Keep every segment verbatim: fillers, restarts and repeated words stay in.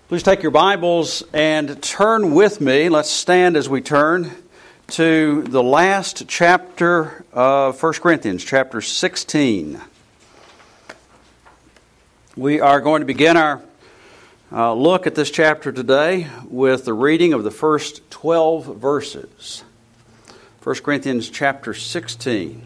Please take your Bibles and turn with me. Let's stand as we turn to the last chapter of First Corinthians, chapter sixteen. We are going to begin our uh, look at this chapter today with the reading of the first twelve verses. First Corinthians chapter sixteen.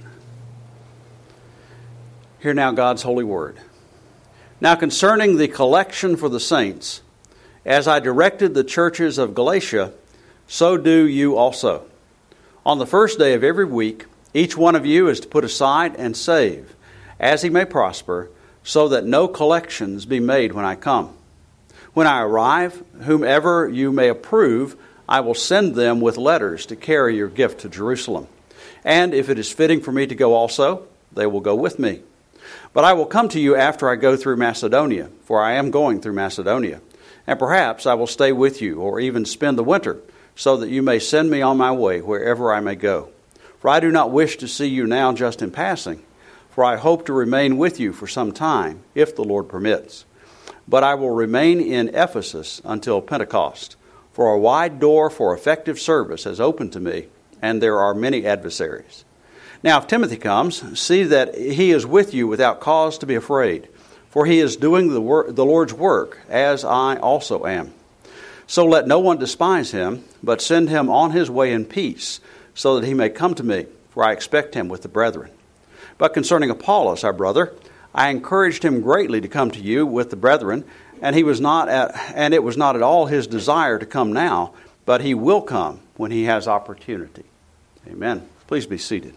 Hear now God's holy word. Now concerning the collection for the saints, as I directed the churches of Galatia, so do you also. On the first day of every week, each one of you is to put aside and save, as he may prosper, so that no collections be made when I come. When I arrive, whomever you may approve, I will send them with letters to carry your gift to Jerusalem. And if it is fitting for me to go also, they will go with me. But I will come to you after I go through Macedonia, for I am going through Macedonia. And perhaps I will stay with you, or even spend the winter, so that you may send me on my way wherever I may go. For I do not wish to see you now just in passing, for I hope to remain with you for some time, if the Lord permits. But I will remain in Ephesus until Pentecost, for a wide door for effective service has opened to me, and there are many adversaries. Now if Timothy comes, see that he is with you without cause to be afraid, for he is doing the, wor- the Lord's work, as I also am. So let no one despise him, but send him on his way in peace, so that he may come to me, for I expect him with the brethren. But concerning Apollos, our brother, I encouraged him greatly to come to you with the brethren, and he was not at, and it was not at all his desire to come now, but he will come when he has opportunity. Amen. Please be seated.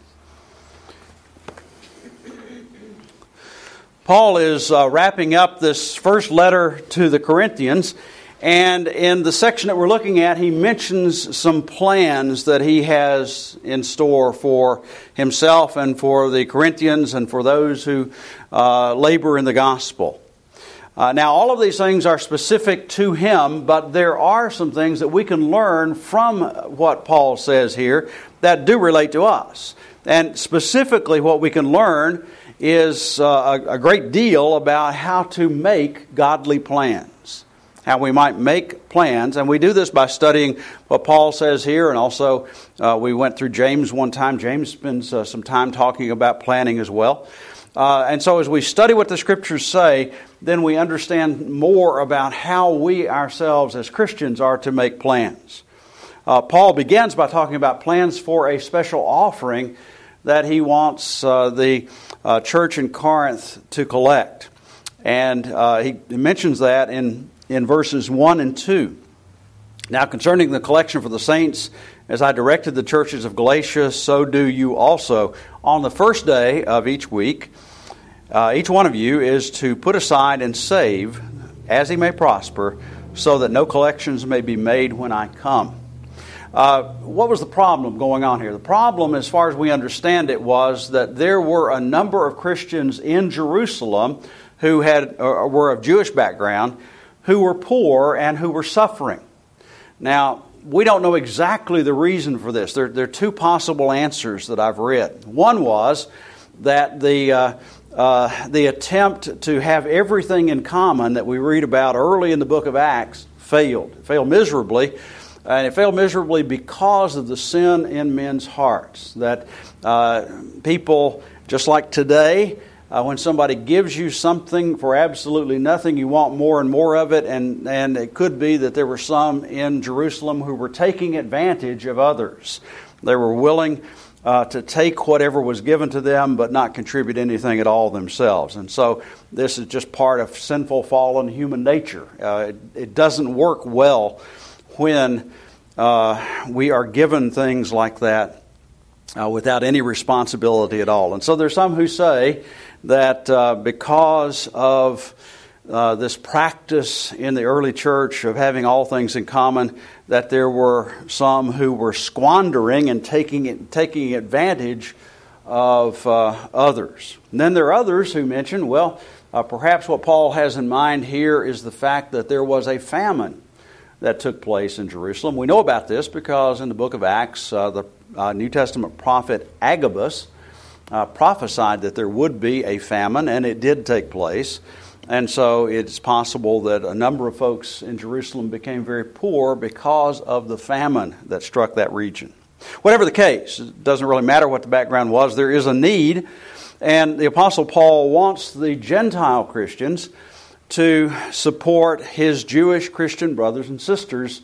Paul is uh, wrapping up this first letter to the Corinthians, and in the section that we're looking at, he mentions some plans that he has in store for himself and for the Corinthians and for those who uh, labor in the gospel. Uh, now, all of these things are specific to him, but there are some things that we can learn from what Paul says here that do relate to us. And specifically what we can learn is uh, a, a great deal about how to make godly plans, how we might make plans. And we do this by studying what Paul says here, and also uh, we went through James one time. James spends uh, some time talking about planning as well. Uh, and so as we study what the Scriptures say, then we understand more about how we ourselves as Christians are to make plans. Uh, Paul begins by talking about plans for a special offering that he wants uh, the uh, church in Corinth to collect. And uh, he mentions that in, in verses one and two. Now concerning the collection for the saints, as I directed the churches of Galatia, so do you also. On the first day of each week, uh, each one of you is to put aside and save, as he may prosper, so that no collections may be made when I come. Uh, what was the problem going on here? The problem, as far as we understand it, was that there were a number of Christians in Jerusalem who had or were of Jewish background, who were poor and who were suffering. Now, we don't know exactly the reason for this. There, there are two possible answers that I've read. One was that the uh, uh, the attempt to have everything in common that we read about early in the book of Acts failed. It failed miserably. And it failed miserably because of the sin in men's hearts. That uh, people, just like today, uh, when somebody gives you something for absolutely nothing, you want more and more of it. And, and it could be that there were some in Jerusalem who were taking advantage of others. They were willing uh, to take whatever was given to them, but not contribute anything at all themselves. And so this is just part of sinful, fallen human nature. Uh, it, it doesn't work well when uh, we are given things like that uh, without any responsibility at all. And so there's some who say that uh, because of uh, this practice in the early church of having all things in common, that there were some who were squandering and taking it, taking advantage of uh, others. And then there are others who mention, well, uh, perhaps what Paul has in mind here is the fact that there was a famine that took place in Jerusalem. We know about this because in the book of Acts, uh, the uh, New Testament prophet Agabus uh, prophesied that there would be a famine, and it did take place. And so it's possible that a number of folks in Jerusalem became very poor because of the famine that struck that region. Whatever the case, it doesn't really matter what the background was, there is a need. And the Apostle Paul wants the Gentile Christians to support his Jewish Christian brothers and sisters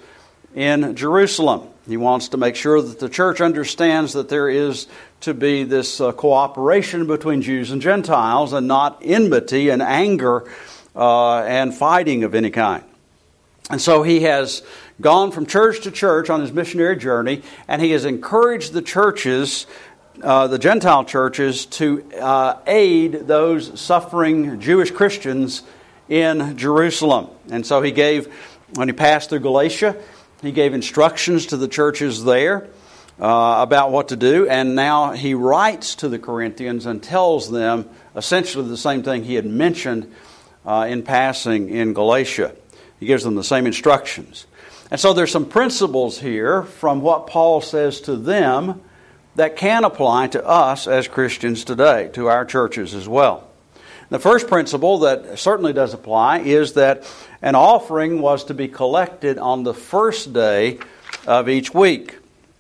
in Jerusalem. He wants to make sure that the church understands that there is to be this uh, cooperation between Jews and Gentiles and not enmity and anger uh, and fighting of any kind. And so he has gone from church to church on his missionary journey, and he has encouraged the churches, uh, the Gentile churches, to uh, aid those suffering Jewish Christians in Jerusalem. And so he gave, when he passed through Galatia, he gave instructions to the churches there uh, about what to do, and now he writes to the Corinthians and tells them essentially the same thing he had mentioned uh, in passing in Galatia. He gives them the same instructions. And so there's some principles here from what Paul says to them that can apply to us as Christians today, to our churches as well. The first principle that certainly does apply is that an offering was to be collected on the first day of each week.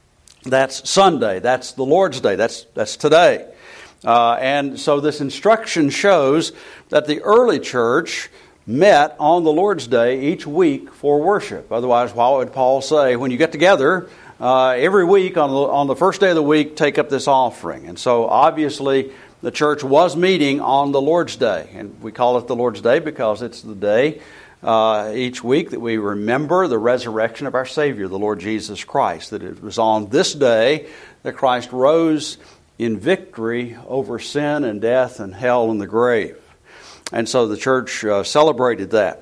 That's Sunday. That's the Lord's Day. That's that's today. Uh, and so this instruction shows that the early church met on the Lord's Day each week for worship. Otherwise, why would Paul say, when you get together uh, every week on the, on the first day of the week, take up this offering? And so obviously the church was meeting on the Lord's Day. And we call it the Lord's Day because it's the day uh, each week that we remember the resurrection of our Savior, the Lord Jesus Christ. That it was on this day that Christ rose in victory over sin and death and hell and the grave. And so the church uh, celebrated that.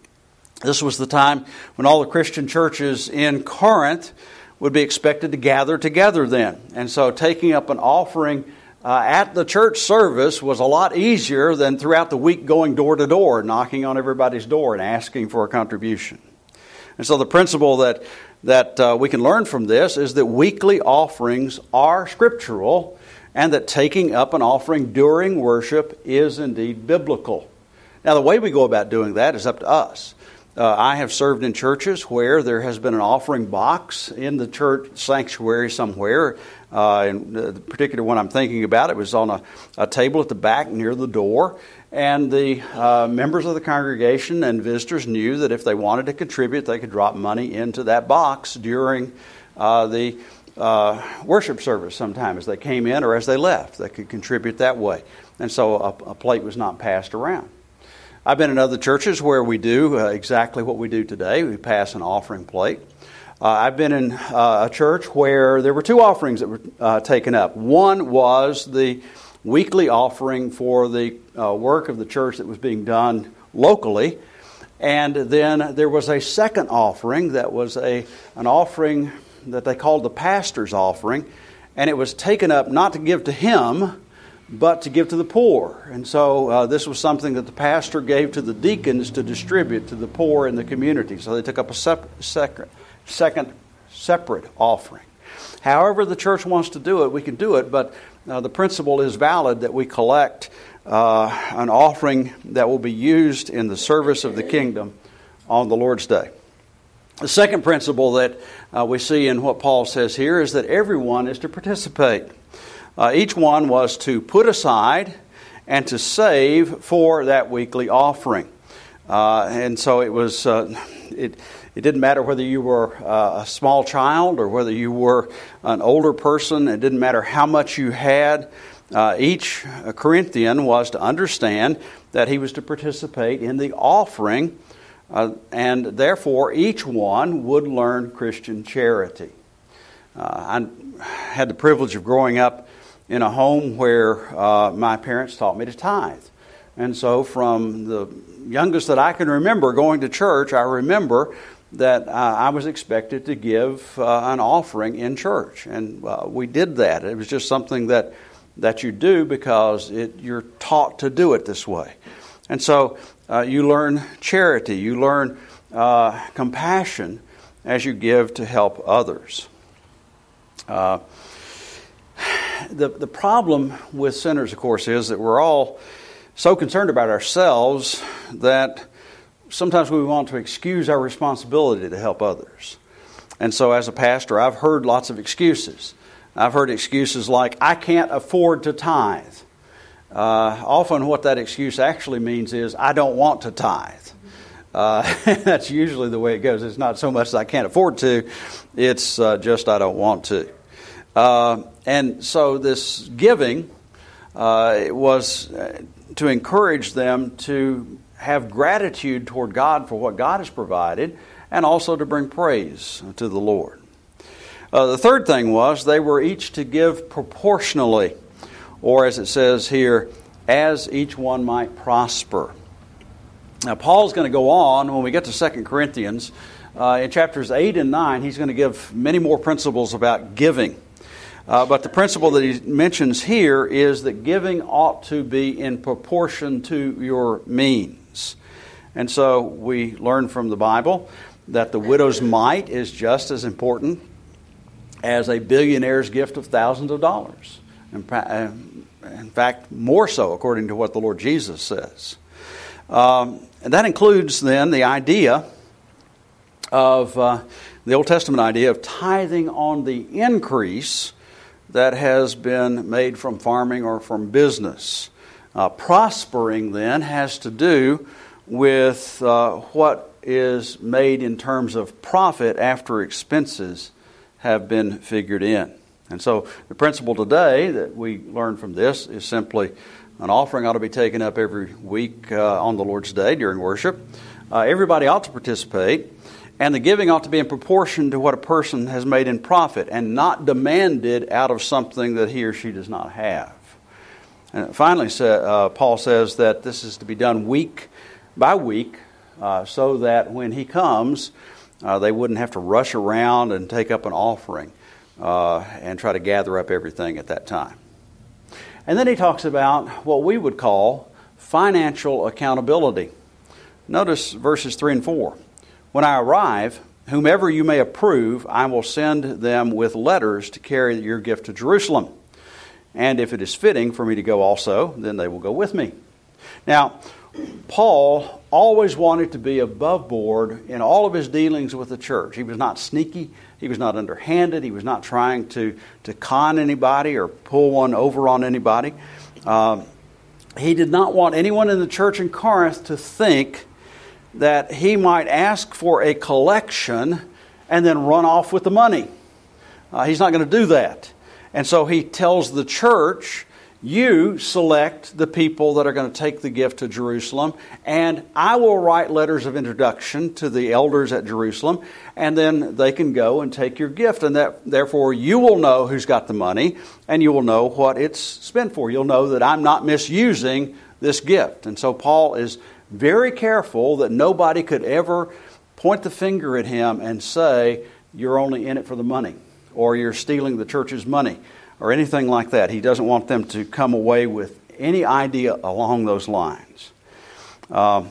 This was the time when all the Christian churches in Corinth would be expected to gather together then. And so taking up an offering uh, at the church service was a lot easier than throughout the week going door to door, knocking on everybody's door and asking for a contribution. And so the principle that, that uh, we can learn from this is that weekly offerings are scriptural, and that taking up an offering during worship is indeed biblical. Now, the way we go about doing that is up to us. Uh, I have served in churches where there has been an offering box in the church sanctuary somewhere. Uh, and the particular one I'm thinking about, it was on a, a table at the back near the door. And the uh, members of the congregation and visitors knew that if they wanted to contribute, they could drop money into that box during uh, the Uh, worship service sometime as they came in or as they left. They could contribute that way. And so a, a plate was not passed around. I've been in other churches where we do uh, exactly what we do today. We pass an offering plate. Uh, I've been in uh, a church where there were two offerings that were uh, taken up. One was the weekly offering for the uh, work of the church that was being done locally. And then there was a second offering that was a an offering that they called the pastor's offering, and it was taken up not to give to him, but to give to the poor. And so uh, this was something that the pastor gave to the deacons to distribute to the poor in the community. So they took up a sep- second, second separate offering. However the church wants to do it, we can do it, but uh, the principle is valid that we collect uh, an offering that will be used in the service of the kingdom on the Lord's Day. The second principle that uh, we see in what Paul says here is that everyone is to participate. Uh, each one was to put aside and to save for that weekly offering. Uh, and so it was. Uh, it it didn't matter whether you were uh, a small child or whether you were an older person. It didn't matter how much you had. Uh, each Corinthian was to understand that he was to participate in the offering. Uh, and therefore, each one would learn Christian charity. Uh, I had the privilege of growing up in a home where uh, my parents taught me to tithe. And so from the youngest that I can remember going to church, I remember that uh, I was expected to give uh, an offering in church. And uh, we did that. It was just something that, that you do because it, you're taught to do it this way. And so uh, you learn charity, you learn uh, compassion as you give to help others. Uh, the the problem with sinners, of course, is that we're all so concerned about ourselves that sometimes we want to excuse our responsibility to help others. And so as a pastor, I've heard lots of excuses. I've heard excuses like, I can't afford to tithe. Uh, often what that excuse actually means is, I don't want to tithe. Uh, that's usually the way it goes. It's not so much that I can't afford to, it's uh, just I don't want to. Uh, and so this giving uh, was to encourage them to have gratitude toward God for what God has provided, and also to bring praise to the Lord. Uh, the third thing was they were each to give proportionally, or as it says here, as each one might prosper. Now, Paul's going to go on when we get to Second Corinthians. Uh, in chapters eight and nine, he's going to give many more principles about giving. Uh, but the principle that he mentions here is that giving ought to be in proportion to your means. And so we learn from the Bible that the widow's mite is just as important as a billionaire's gift of thousands of dollars. In fact, more so, according to what the Lord Jesus says. Um, and that includes then the idea of uh, the Old Testament idea of tithing on the increase that has been made from farming or from business. Uh, prospering then has to do with uh, what is made in terms of profit after expenses have been figured in. And so the principle today that we learn from this is simply an offering ought to be taken up every week uh, on the Lord's Day during worship. Uh, everybody ought to participate, and the giving ought to be in proportion to what a person has made in profit and not demanded out of something that he or she does not have. And finally, uh, Paul says that this is to be done week by week uh, so that when he comes, uh, they wouldn't have to rush around and take up an offering uh, and try to gather up everything at that time. And then he talks about what we would call financial accountability. Notice verses three and four. When I arrive, whomever you may approve, I will send them with letters to carry your gift to Jerusalem. And if it is fitting for me to go also, then they will go with me. Now, Paul always wanted to be above board in all of his dealings with the church. He was not sneaky. He was not underhanded. He was not trying to, to con anybody or pull one over on anybody. Uh, he did not want anyone in the church in Corinth to think that he might ask for a collection and then run off with the money. Uh, he's not going to do that. And so he tells the church, you select the people that are going to take the gift to Jerusalem, and I will write letters of introduction to the elders at Jerusalem, and then they can go and take your gift, and that therefore you will know who's got the money, and you will know what it's spent for. You'll know that I'm not misusing this gift. And so Paul is very careful that nobody could ever point the finger at him and say, you're only in it for the money, or you're stealing the church's money, or anything like that. He doesn't want them to come away with any idea along those lines. Um,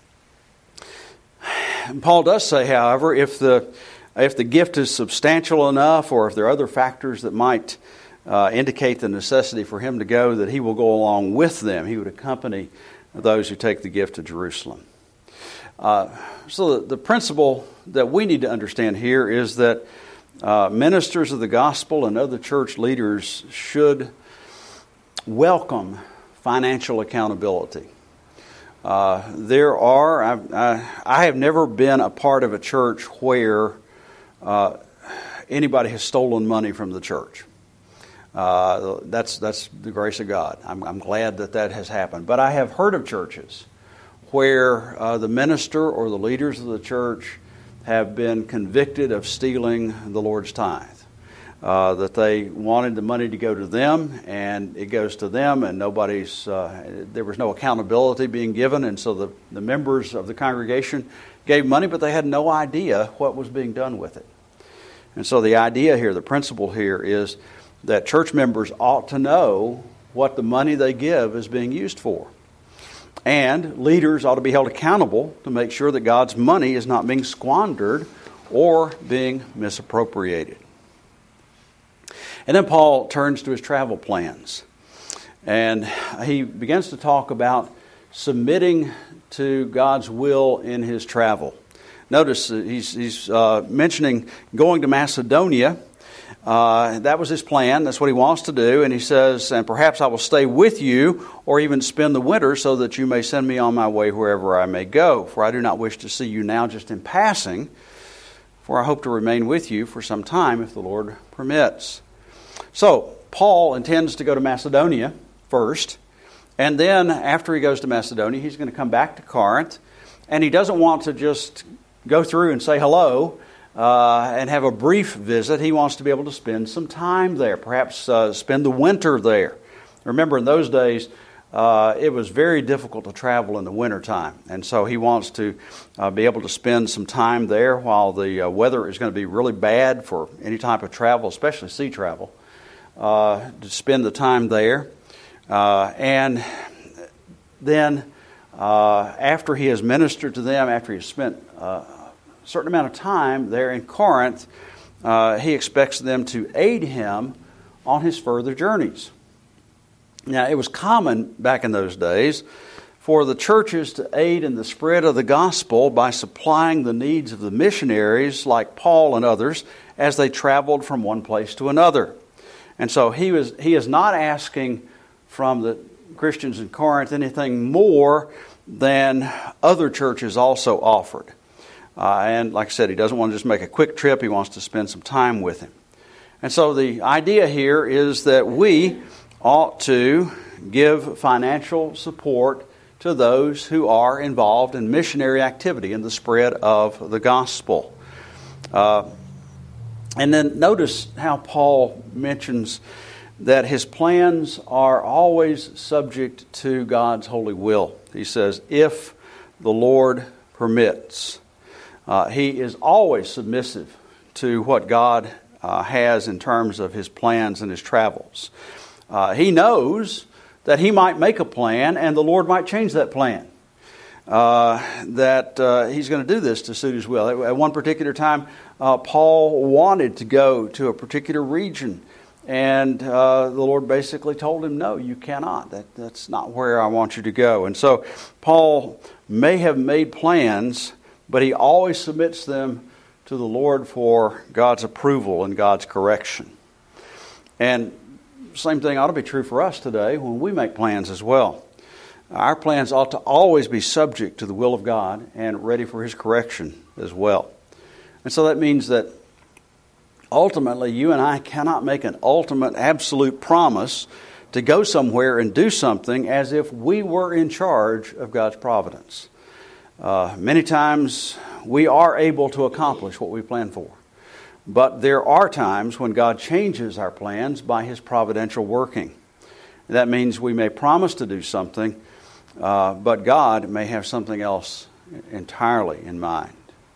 Paul does say, however, if the if the gift is substantial enough, or if there are other factors that might uh, indicate the necessity for him to go, that he will go along with them. He would accompany those who take the gift to Jerusalem. Uh, so the, the principle that we need to understand here is that Uh, ministers of the gospel and other church leaders should welcome financial accountability. Uh, there are, I, I, I have never been a part of a church where uh, anybody has stolen money from the church. Uh, that's that's the grace of God. I'm, I'm glad that that has happened. But I have heard of churches where uh, the minister or the leaders of the church have been convicted of stealing the Lord's tithe. Uh, that they wanted the money to go to them, and it goes to them, and nobody's, uh, there was no accountability being given, and so the, the members of the congregation gave money, but they had no idea what was being done with it. And so the idea here, the principle here is that church members ought to know what the money they give is being used for. And leaders ought to be held accountable to make sure that God's money is not being squandered or being misappropriated. And then Paul turns to his travel plans. And he begins to talk about submitting to God's will in his travel. Notice he's, he's uh, mentioning going to Macedonia. Uh, that was his plan. That's what he wants to do. And he says, and perhaps I will stay with you or even spend the winter so that you may send me on my way wherever I may go. For I do not wish to see you now just in passing, for I hope to remain with you for some time if the Lord permits. So Paul intends to go to Macedonia first. And then after he goes to Macedonia, he's going to come back to Corinth. And he doesn't want to just go through and say hello Uh, and have a brief visit. He wants to be able to spend some time there, perhaps uh, spend the winter there. Remember, in those days, uh, it was very difficult to travel in the wintertime. And so he wants to uh, be able to spend some time there while the uh, weather is going to be really bad for any type of travel, especially sea travel, uh, to spend the time there. Uh, and then uh, after he has ministered to them, after he has spent uh, certain amount of time there in Corinth, uh, he expects them to aid him on his further journeys. Now, it was common back in those days for the churches to aid in the spread of the gospel by supplying the needs of the missionaries like Paul and others as they traveled from one place to another. And so he was he is not asking from the Christians in Corinth anything more than other churches also offered. Uh, and like I said, he doesn't want to just make a quick trip. He wants to spend some time with him. And so the idea here is that we ought to give financial support to those who are involved in missionary activity in the spread of the gospel. Uh, and then notice how Paul mentions that his plans are always subject to God's holy will. He says, if the Lord permits. Uh, he is always submissive to what God uh, has in terms of his plans and his travels. Uh, he knows that he might make a plan and the Lord might change that plan. Uh, that uh, he's going to do this to suit his will. At, at one particular time, uh, Paul wanted to go to a particular region, and uh, the Lord basically told him, no, you cannot. That, that's not where I want you to go. And so Paul may have made plans, but he always submits them to the Lord for God's approval and God's correction. And same thing ought to be true for us today when we make plans as well. Our plans ought to always be subject to the will of God and ready for his correction as well. And so that means that ultimately you and I cannot make an ultimate absolute promise to go somewhere and do something as if we were in charge of God's providence. Uh, many times we are able to accomplish what we plan for. But there are times when God changes our plans by his providential working. That means we may promise to do something, uh, but God may have something else entirely in mind.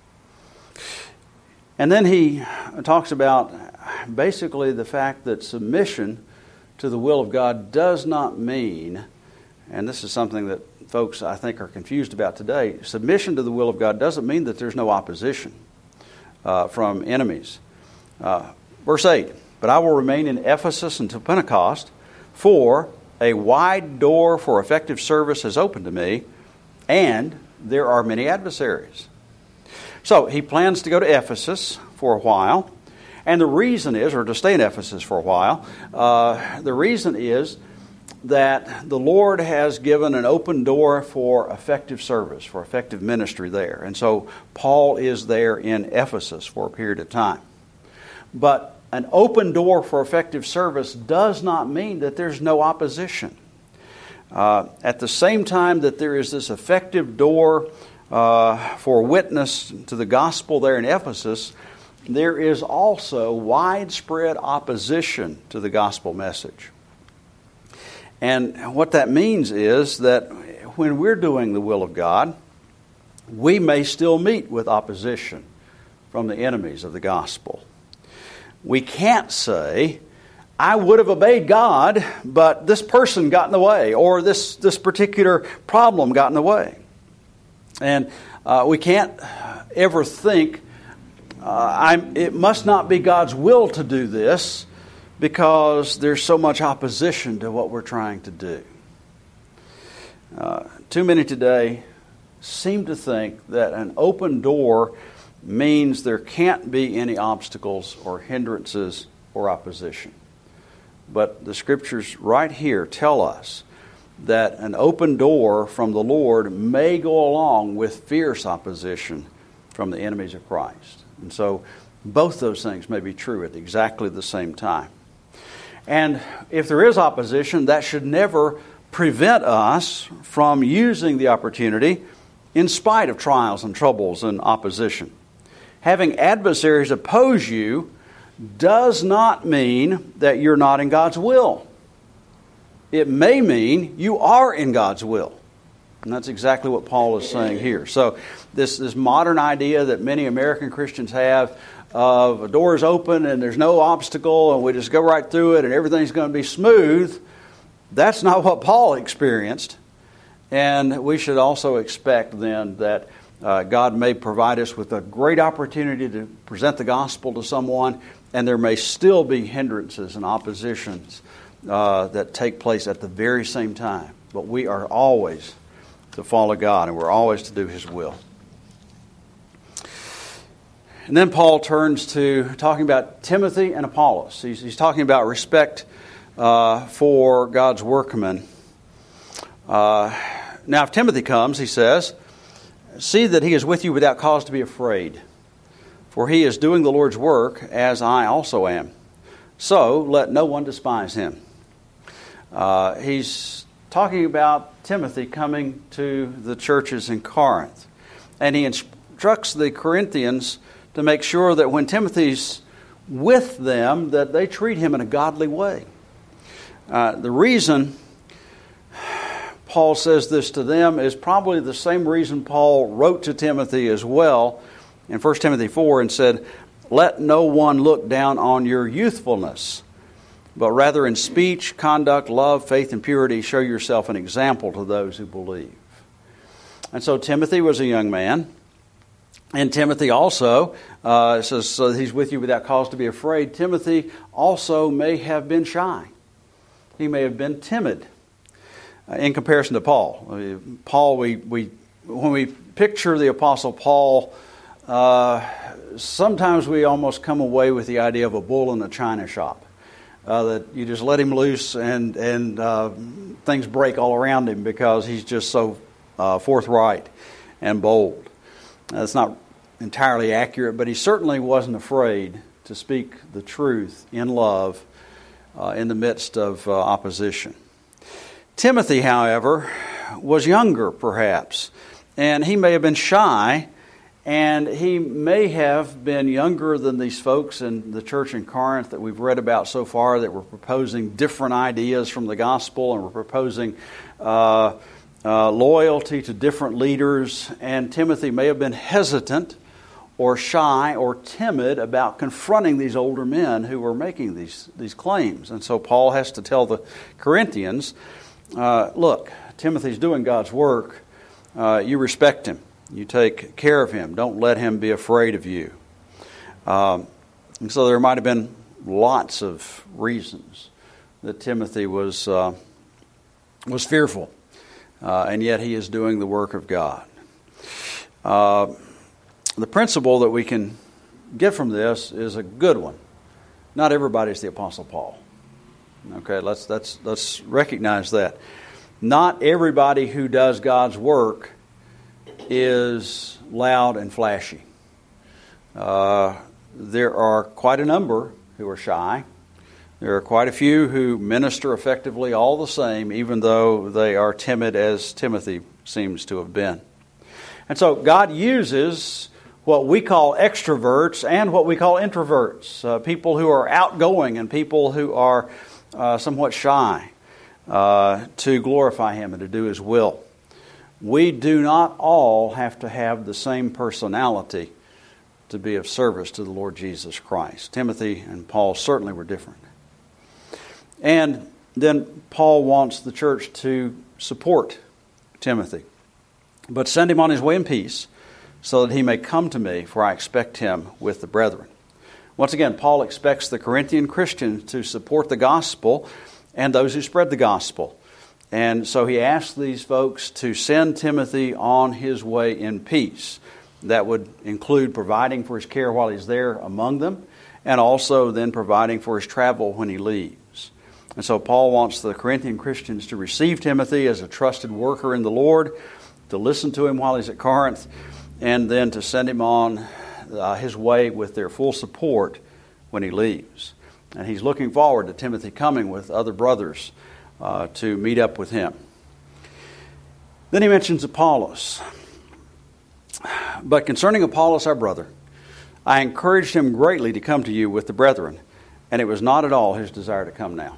And then he talks about basically the fact that submission to the will of God does not mean, and this is something that folks I think are confused about today, submission to the will of God doesn't mean that there's no opposition uh, from enemies. Uh, verse eight, but I will remain in Ephesus until Pentecost, for a wide door for effective service has opened to me, and there are many adversaries. So he plans to go to Ephesus for a while, and the reason is, or to stay in Ephesus for a while, uh, the reason is that the Lord has given an open door for effective service, for effective ministry there. And so Paul is there in Ephesus for a period of time. But an open door for effective service does not mean that there's no opposition. Uh, at the same time that there is this effective door uh, for witness to the gospel there in Ephesus, there is also widespread opposition to the gospel message. And what that means is that when we're doing the will of God, we may still meet with opposition from the enemies of the gospel. We can't say, I would have obeyed God, but this person got in the way, or this, this particular problem got in the way. And uh, we can't ever think, uh, I'm, it must not be God's will to do this, because there's so much opposition to what we're trying to do. Uh, too many today seem to think that an open door means there can't be any obstacles or hindrances or opposition. But the Scriptures right here tell us that an open door from the Lord may go along with fierce opposition from the enemies of Christ. And so both those things may be true at exactly the same time. And if there is opposition, that should never prevent us from using the opportunity in spite of trials and troubles and opposition. Having adversaries oppose you does not mean that you're not in God's will. It may mean you are in God's will. And that's exactly what Paul is saying here. So this, this modern idea that many American Christians have of a door is open and there's no obstacle and we just go right through it and everything's going to be smooth, that's not what Paul experienced. And we should also expect then that uh, God may provide us with a great opportunity to present the gospel to someone, and there may still be hindrances and oppositions uh, that take place at the very same time. But we are always to follow God, and we're always to do His will. And then Paul turns to talking about Timothy and Apollos. He's, he's talking about respect uh, for God's workmen. Uh, now, if Timothy comes, he says, see that he is with you without cause to be afraid, for he is doing the Lord's work, as I also am. So let no one despise him. Uh, he's talking about Timothy coming to the churches in Corinth. And he instructs the Corinthians to make sure that when Timothy's with them, that they treat him in a godly way. Uh, the reason Paul says this to them is probably the same reason Paul wrote to Timothy as well in First Timothy four and said, let no one look down on your youthfulness, but rather in speech, conduct, love, faith, and purity, show yourself an example to those who believe. And so Timothy was a young man. And Timothy also, uh, says so he's with you without cause to be afraid. Timothy also may have been shy. He may have been timid uh, in comparison to Paul. I mean, Paul, we, we when we picture the Apostle Paul, uh, sometimes we almost come away with the idea of a bull in a china shop. Uh, that you just let him loose and, and uh, things break all around him because he's just so uh, forthright and bold. That's not entirely accurate, but he certainly wasn't afraid to speak the truth in love uh, in the midst of uh, opposition. Timothy, however, was younger perhaps, and he may have been shy, and he may have been younger than these folks in the church in Corinth that we've read about so far that were proposing different ideas from the gospel and were proposing uh, uh, loyalty to different leaders. And Timothy may have been hesitant or shy or timid about confronting these older men who were making these, these claims. And so Paul has to tell the Corinthians, uh, look, Timothy's doing God's work. Uh, you respect him. You take care of him. Don't let him be afraid of you. Um, and so there might have been lots of reasons that Timothy was uh, was fearful, uh, and yet he is doing the work of God. Uh, the principle that we can get from this is a good one. Not everybody's the Apostle Paul. Okay, let's let's let's recognize that. Not everybody who does God's work is loud and flashy. Uh, there are quite a number who are shy. There are quite a few who minister effectively all the same, even though they are timid, as Timothy seems to have been. And so God uses what we call extroverts and what we call introverts, uh, people who are outgoing and people who are uh, somewhat shy, uh, to glorify Him and to do His will. We do not all have to have the same personality to be of service to the Lord Jesus Christ. Timothy and Paul certainly were different. And then Paul wants the church to support Timothy, but send him on his way in peace, so that he may come to me, for I expect him with the brethren. Once again, Paul expects the Corinthian Christians to support the gospel and those who spread the gospel. And so he asks these folks to send Timothy on his way in peace. That would include providing for his care while he's there among them, and also then providing for his travel when he leaves. And so Paul wants the Corinthian Christians to receive Timothy as a trusted worker in the Lord, to listen to him while he's at Corinth, and then to send him on uh, his way with their full support when he leaves. And he's looking forward to Timothy coming with other brothers uh, to meet up with him. Then he mentions Apollos. But concerning Apollos, our brother, I encouraged him greatly to come to you with the brethren, and it was not at all his desire to come now.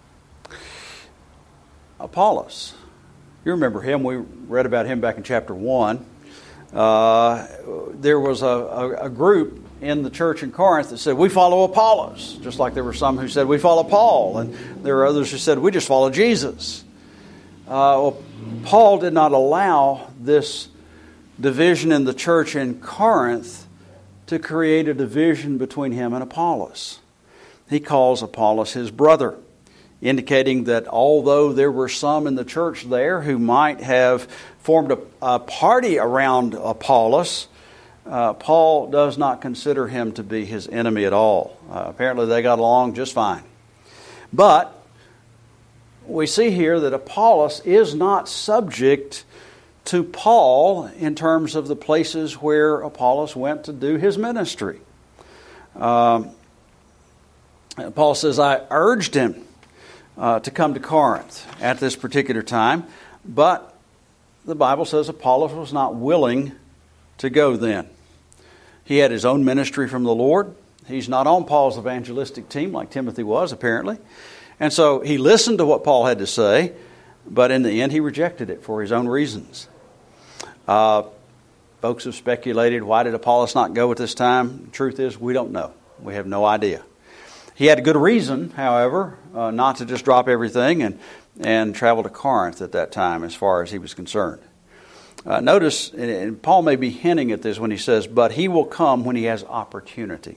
Apollos, you remember him. We read about him back in chapter one. Uh, there was a, a, a group in the church in Corinth that said, we follow Apollos, just like there were some who said, we follow Paul, and there were others who said, we just follow Jesus. Uh, well, Paul did not allow this division in the church in Corinth to create a division between him and Apollos. He calls Apollos his brother, indicating that although there were some in the church there who might have formed a, a party around Apollos, uh, Paul does not consider him to be his enemy at all. Uh, apparently they got along just fine. But we see here that Apollos is not subject to Paul in terms of the places where Apollos went to do his ministry. Um, Paul says, I urged him uh, to come to Corinth at this particular time, but the Bible says Apollos was not willing to go then. He had his own ministry from the Lord. He's not on Paul's evangelistic team like Timothy was, apparently. And so he listened to what Paul had to say, but in the end he rejected it for his own reasons. Uh, folks have speculated, why did Apollos not go at this time? The truth is, we don't know. We have no idea. He had a good reason, however, uh, not to just drop everything and, and travel to Corinth at that time as far as he was concerned. Uh, notice, and Paul may be hinting at this when he says, but he will come when he has opportunity.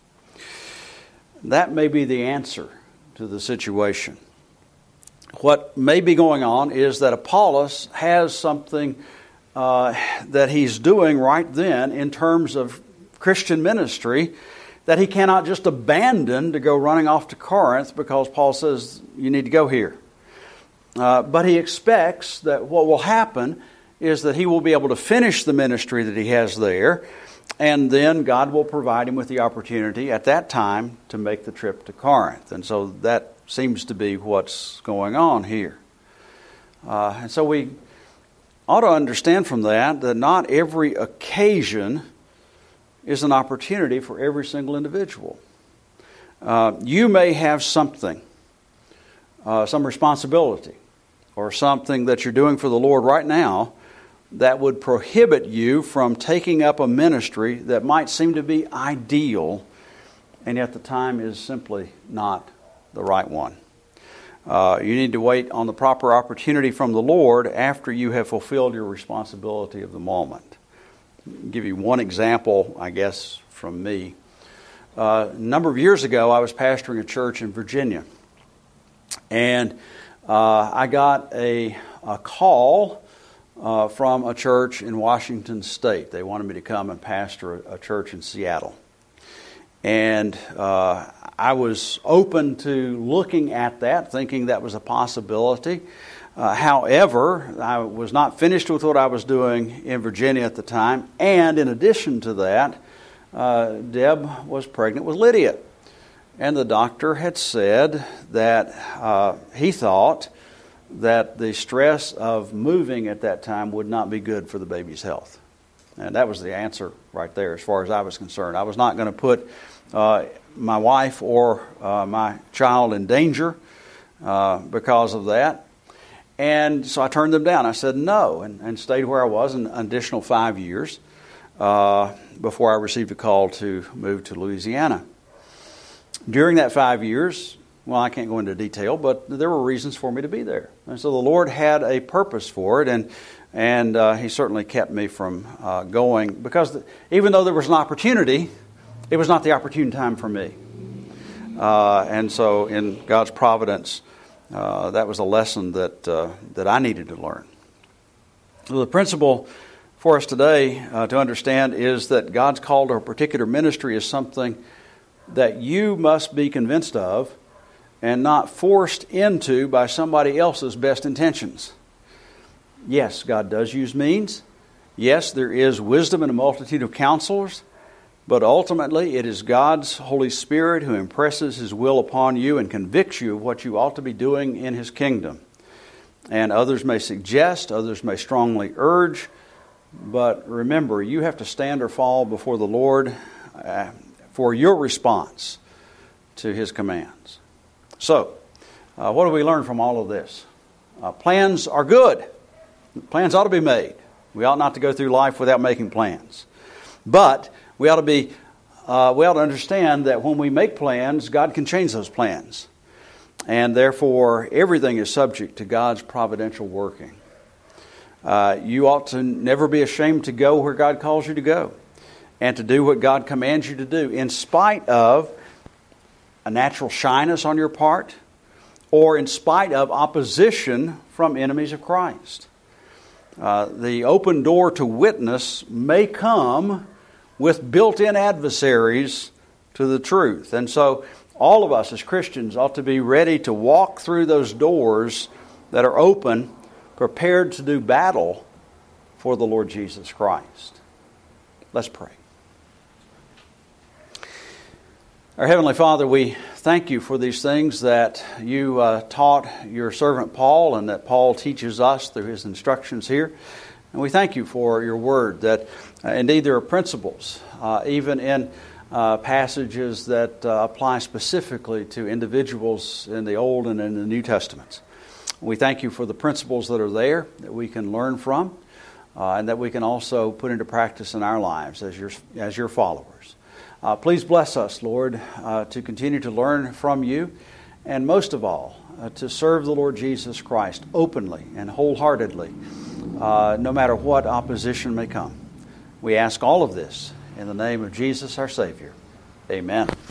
That may be the answer to the situation. What may be going on is that Apollos has something uh, that he's doing right then in terms of Christian ministry that he cannot just abandon to go running off to Corinth because Paul says you need to go here. Uh, but he expects that what will happen is that he will be able to finish the ministry that he has there, and then God will provide him with the opportunity at that time to make the trip to Corinth. And so that seems to be what's going on here. Uh, and so we ought to understand from that that not every occasion is an opportunity for every single individual. Uh, you may have something, uh, some responsibility, or something that you're doing for the Lord right now that would prohibit you from taking up a ministry that might seem to be ideal, and yet the time is simply not the right one. Uh, you need to wait on the proper opportunity from the Lord after you have fulfilled your responsibility of the moment. I'll give you one example, I guess, from me. Uh, a number of years ago, I was pastoring a church in Virginia, and uh, I got a, a call uh, from a church in Washington State. They wanted me to come and pastor a, a church in Seattle. And uh, I was open to looking at that, thinking that was a possibility. Uh, however, I was not finished with what I was doing in Virginia at the time. And in addition to that, uh, Deb was pregnant with Lydia. And the doctor had said that uh, he thought that the stress of moving at that time would not be good for the baby's health. And that was the answer right there as far as I was concerned. I was not going to put uh, my wife or uh, my child in danger uh, because of that. And so I turned them down. I said no, and, and stayed where I was an additional five years uh, before I received a call to move to Louisiana. During that five years, well, I can't go into detail, but there were reasons for me to be there. And so the Lord had a purpose for it, and and uh, He certainly kept me from uh, going, because the, even though there was an opportunity, it was not the opportune time for me. Uh, and so in God's providence, uh, that was a lesson that uh, that I needed to learn. So the principle for us today uh, to understand is that God's call to a particular ministry is something that you must be convinced of and not forced into by somebody else's best intentions. Yes, God does use means. Yes, there is wisdom in a multitude of counselors. But ultimately, it is God's Holy Spirit who impresses His will upon you and convicts you of what you ought to be doing in His kingdom. And others may suggest, others may strongly urge, but remember, you have to stand or fall before the Lord uh, for your response to His commands. So, uh, what do we learn from all of this? Uh, plans are good. Plans ought to be made. We ought not to go through life without making plans. But we ought to be, uh, we ought to understand that when we make plans, God can change those plans. And therefore, everything is subject to God's providential working. Uh, you ought to never be ashamed to go where God calls you to go and to do what God commands you to do, in spite of a natural shyness on your part or in spite of opposition from enemies of Christ. Uh, the open door to witness may come with built-in adversaries to the truth. And so all of us as Christians ought to be ready to walk through those doors that are open, prepared to do battle for the Lord Jesus Christ. Let's pray. Our Heavenly Father, we thank You for these things that You uh, taught Your servant Paul and that Paul teaches us through his instructions here. And we thank You for Your word, that uh, indeed there are principles, uh, even in uh, passages that uh, apply specifically to individuals in the Old and in the New Testaments. We thank You for the principles that are there that we can learn from uh, and that we can also put into practice in our lives as Your, as your followers. Uh, please bless us, Lord, uh, to continue to learn from You, and most of all, uh, to serve the Lord Jesus Christ openly and wholeheartedly, uh, no matter what opposition may come. We ask all of this in the name of Jesus, our Savior. Amen.